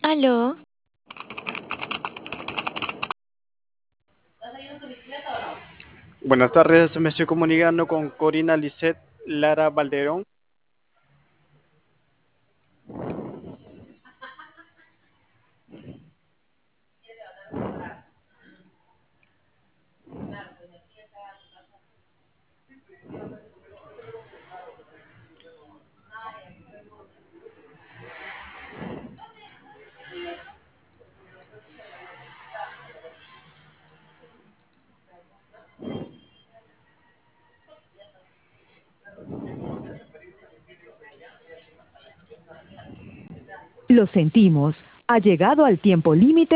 Aló, Buenas tardes, me estoy comunicando con Corina Lisset Lara Valderón. Lo sentimos, ha llegado al tiempo límite.